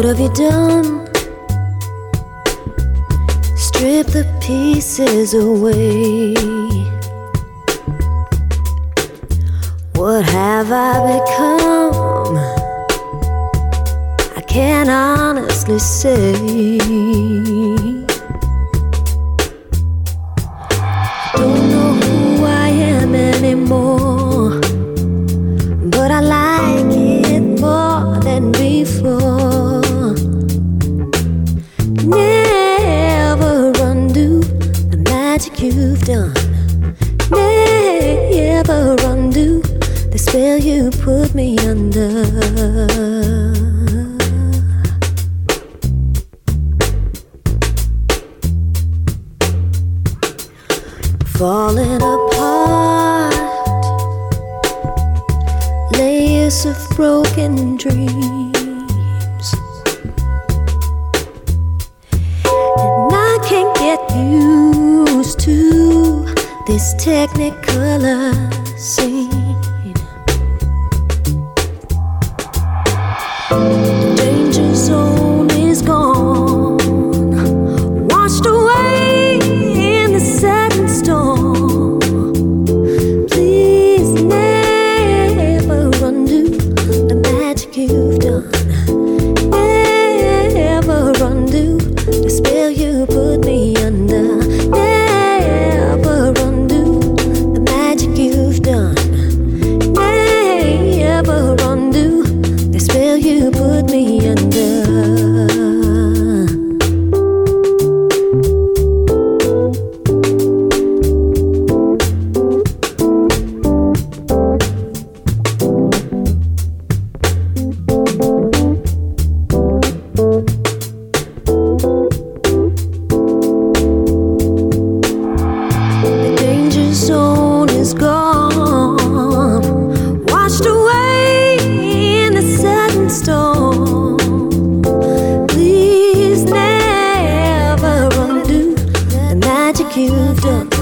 have you done? Strip the pieces away. What have I become? I can't honestly say. Don't know who I am anymore, but I like it more than before. Never undo the magic you've done. Never undo the spell you put me under. Falling apart, layers of broken dreams, and I can't get used to this technicolor scene. The danger zone is gone, washed away in the sudden storm. Please never undo the magic you've done. Never undo the spell you put me under. Never undo the magic you've done. Never undo the spell you put me under. The danger zone is gone, washed away in the sudden storm. Please never undo the magic you've done.